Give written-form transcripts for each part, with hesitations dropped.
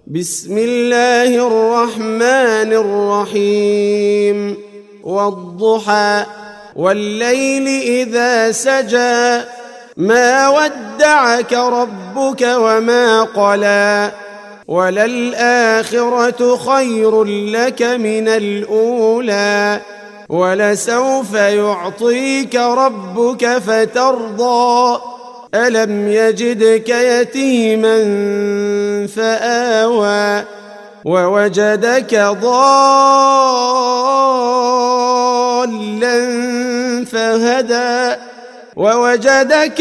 بسم الله الرحمن الرحيم والضحى والليل إذا سجى ما ودعك ربك وما قلى وللآخرة خير لك من الأولى ولسوف يعطيك ربك فترضى ألم يجدك يتيما فآوى ووجدك ضالا فهدى ووجدك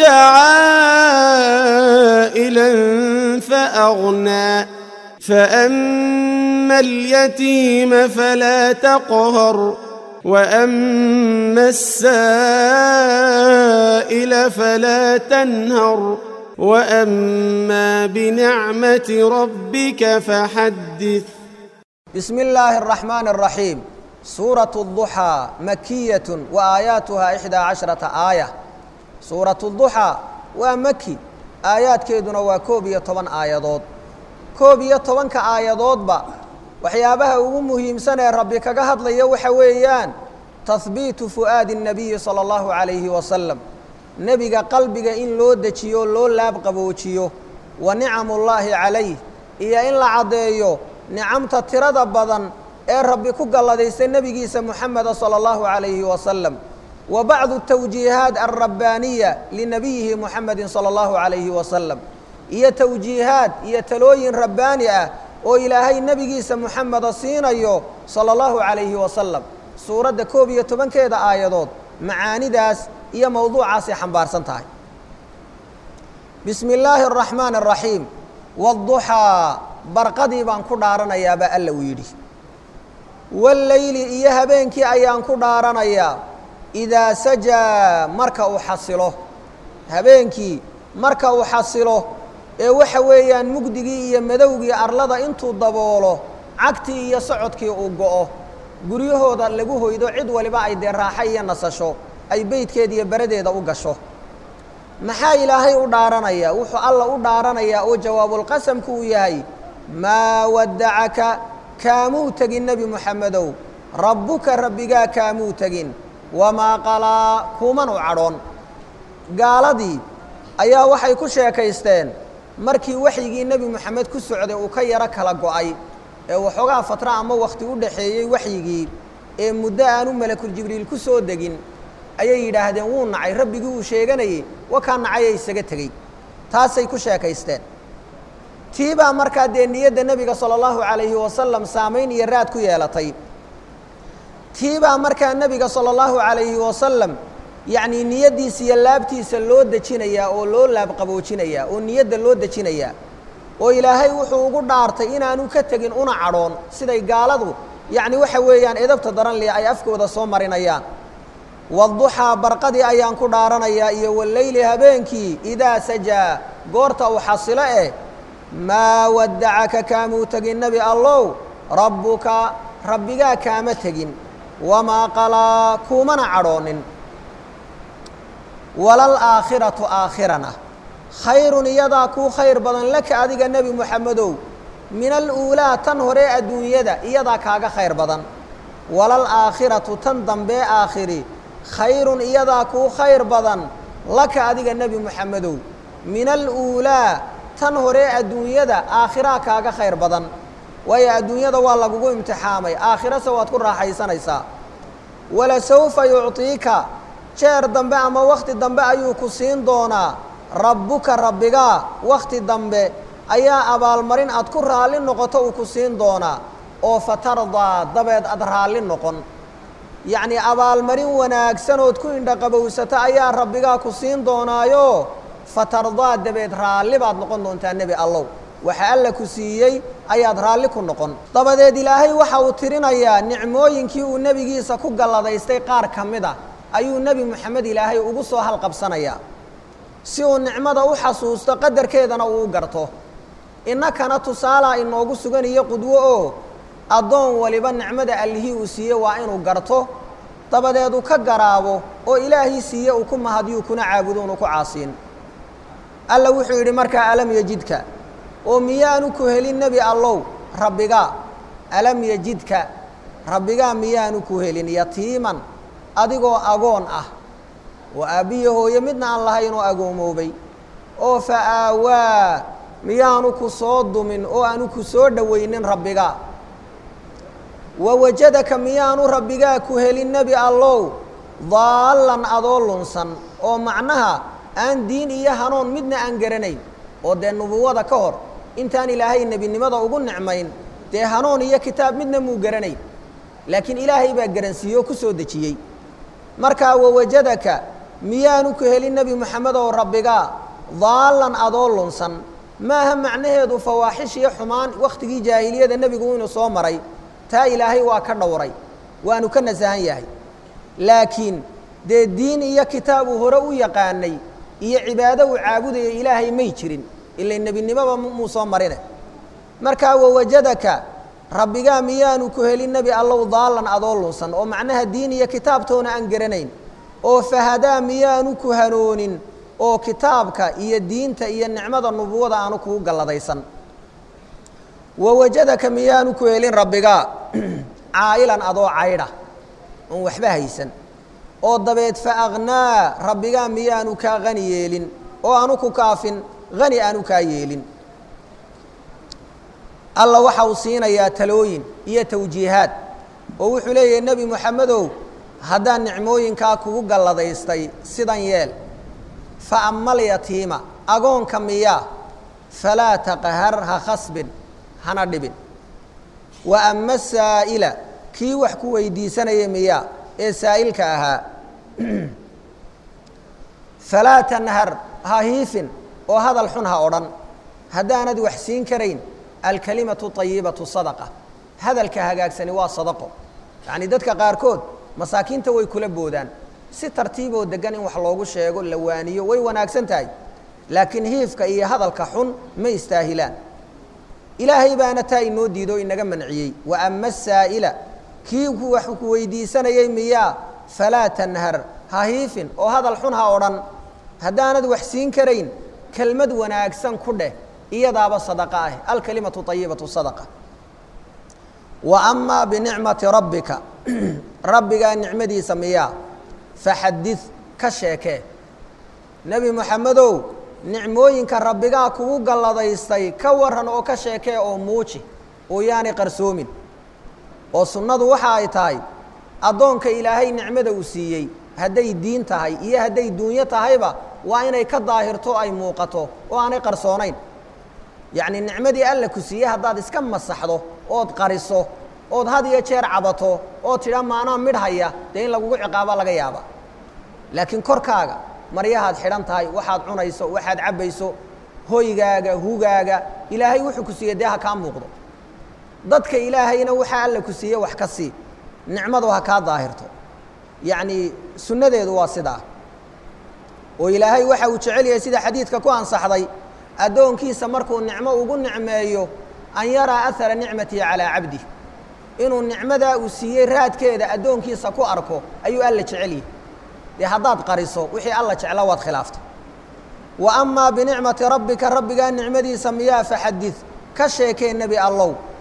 عائلا فأغنى فأما اليتيم فلا تقهر وأما السائل فلا تنهر وأما بنعمة ربك فحدث. بسم الله الرحمن الرحيم. سورة الضحى مكية وآياتها 11 آية. سورة الضحى ومكي آيات كيدنا وكوبية 8 آيات. كوبية 8 كآيات با وحيابها ومهم سنة ربك قهد لي وحويان تثبيت فؤاد النبي صلى الله عليه وسلم. نبي قلبك إن لو دجيو لو لاب قبوچيو ونعم الله عليه إيا إن لعديو نعمت ترد بدن إيه ربي كقلديس النبي محمد صلى الله عليه وسلم وبعض التوجيهات الربانية لنبيه محمد صلى الله عليه وسلم هي توجيهات هي تلوين ربانية وإلهي النبي محمد صينيو صلى الله عليه وسلم. سورة كوبية 8 كيدا آيادود معاني داس هي موضوع عاصي حنبار سنتاي. بسم الله الرحمن الرحيم. والضحى برقدي بان كدارنا يا با الله ويدي والليل إيها بينك أيان كدارنا يا إذا سجى مركا أحصله هبينك مركا أحصله وحويان مقدقي مدوغي أرلدا انتو الضبوله عكتي يسعدك أوقعه قريهو دا لقوه إذا عد ولبا أيدي راحي نسشو أي بيت كيدي بردي دا أوقشو محا إلهي أدارنا وحو الله أدارنا وجواب القسم كوياي ما ودعك كاموتك النبي محمد ربك ربك كاموتك وما قلا كومن وعرون قال دي أيا وحي كشيكيستين markii waxyigii nabi maxamed ku socday uu ka yara kala go'ay ee waxoogaa fatra ama waqti u dhaxeeyay waxyigii ee muddo aanu malakul jibriil ku soo degin ayay yiraahdeen wuu nacay rabbigii uu sheeganayay waxa nacay isaga tagay taasay ku sheekaysteen tiiba markaa niyada nabiga sallallahu alayhi wasallam saameyn iyo raad ku yeelatay tiiba markaa nabiga sallallahu alayhi wasallam يعني نيدي سيلابتي سلود دجينيا أو لو لاب قبوجينيا أو نيد لود دجينيا أو إلهي وحو قدارتي إن أنو كتجن أنا عرون سيدي قالوا يعني وحويان إذا بتدرن لي أي أفكو ذا صومرين أيان والضحى برقدي أيان كدارنا يا والليل هبينكي إذا سجى قرت أو حصله ما ودعك كامو تجن نبي الله ربك كامتجن وما قلا كومن عرون وللآخرة آخرنا خير يداكو خير بدن لك أديك النبي محمد من الأولى تنهري الدنيا يداك خير بدن وللآخرة تندم بآخري خير يداكو خير بدن لك أديك النبي محمد من الأولى تنهري الدنيا آخرك خير بدن ويا الدنيا والله قو امتحامي آخرة سوى تكون راحي سنيسا ولسوف يعطيك شهر دنبه أما وقت دنبه أيو كسين دونا ربك ربك وقت دنبه أيا أبا المرين أذكر رالي نقطة كسين دونا أو فترضى دبيت أدرالي نقن يعني أبا المرين وناكسن وتكون دقبوسة أيا ربك كسين دونا يو فترضى دبيت رالي بعد نقن دون النبي الله وحال كسيي أيا درالي كن نقن طب دي إلهي وحاوترين أيا نعموين كيو النبي جيسا كوغالا دا يستيقار كمدا أيو النبي محمد إلهي وقصوا هالقبصانيا سيو النعمة وحسوس تقدر كيدنا وقرته إنك نتصالى إنه قصوا يقدوه أدون ولبا النعمة اللي هي وسيه وإنه قرته طب ديدو كقرابو وإلهي سيه وكما هديو كنا عابدون وكعاصين ألا وحيري مركا ألم يجدك oo miyaanu ku helin nebi allow rabbigaa alam yajidka rabbigaa miyaanu ku helin yatiiman adigoo agoon ah oo aabbiyo hooyo midna aan lahayn oo agoomoobay oo fa aawaa miyaanu ku soo dumin oo aanu ku soo dhowaynin rabbigaa wawajadaka miyaanu rabbigaa ku helin nebi allow daallan adoo lunsan oo macnaha aan diin iyo hanuun midna aan garanayn oo dee nubuwada ka hor intaan ilaahay nebinimada ugu nicmayn dee hanuun iyo kitaab midna muu garanayn laakiin ilaahay baa garansiiye oo ku soo dejiyey markaa wawajadaka miyaanu ku helin nebi moxamed oo rabbigaa daallan adoo lunsan maaha macnaheedu fawaaxish iyo xumaan wakhtigii jaahiliyada nebigu inuu soo maray taa ilaahay waa ka dhowray waanu ka nasahan yahay laakiin dee diin iyo kitaab uu hore u yaqaanay iyo cibaado uu caabudaya ilaahay may jirin ilaa nebinimaba muu soo marine markaa wawajadaka rabbigaa miyaanu ku helin nebi allow daallan adoo lunsan oo macnaha diin iyo kitaabtoona aan garanayn oo fahadaa miyaanu ku hanoonin oo kitaabka iyo diinta iyo nicmada nubuwada aanu kugu galladaysan wawajadaka miyaanu ku helin rabbigaa caa'ilan adoo caydha oon waxba haysan oo dabeed fa akhnaa rabbigaa miyaanu kaa qani yeelin oo aanu ku kaafin hani aanu kaa yeelin alla waxa uu siinayaa talooyin iyo tawjiihaad oo wuxuu leeyahay nebi moxamedow haddaan nicmooyinkaa kugu galladaystay sidan yeel fa amal yatiima agoonka miyaa falaa taqhar ha khasbin hana dhibin wa ama saa'ila kii wax ku weydiisanaya miyaa ee saa'ilka ahaa falaa tanhar ha hiifin oo hadal xun ha odhan haddaanad wax siin karayn alkalimatu طayibatu sadaqa hadalka hagaagsani waa sadaqo yacni dadka qaarkood masaakiinta way kula boodaan si tartiiboo degan in wax loogu sheego la waaniyo way wanaagsan tahay laakiin hiifka iyo hadalka xun ma istaahilaan ilaahay baana taa inoo diido inaga manciyey wa ama saa'ila kii wax ku weydiisanayay miyaa falaa tanhar ha hiifin oo hadal xun ha odhan haddaanad wax siin karayn kelmad wanaagsan ku dheh iyadaaba sadaqa ah alkalimatu طayibatu sadaqa wa amaa binicmati rabbika rabbigaa nicmadiisa miyaa faxadid ka sheekee nebi moxamedow nicmooyinka rabbigaa kugu galladaystay ka waran oo ka sheekee oo muuji oo yaanay qarsoomin oo sunnadu waxa ay tahay addoonka ilaahay nicmada uu siiyey hadday diin tahay iyo hadday duunyo tahayba waa inay ka daahirto ay muuqato oo aanay qarsoonayn yacni nicmadii alla ku siiyey haddaad iska masaxdo ood qariso ood had iyo jeer cabato oo tidhaa maanaa midhhaya dee in lagugu ciqaaba laga yaaba laakiin korkaaga maryahaad xidhan tahay waxaad cunayso waxaad cabbayso hoygaaga hugaaga ilaahay wuxuu ku siiyey dee ha kaa muuqdo dadka ilaahayna waxaa alla ku siiye wax ka sii nicmadu ha kaa daahirto yacni sunnadeedu waa sidaa oo ilaahay waxa uu jecel yahay sida xadiidka ku ansaxday addoonkiisa markuu nicmo ugu nicmeeyo an yaraa ahara nicmatihi calaa cabdih inuu nicmadaa uu siiyey raadkeeda addoonkiisa ku arko ayuu alla jecel yahay dee haddaad qariso wixii alla jecla waad khilaaftay wa amaa binicmati rabbika rabbigaa nicmadiisa miyaa faxadid ka sheekee nebi allow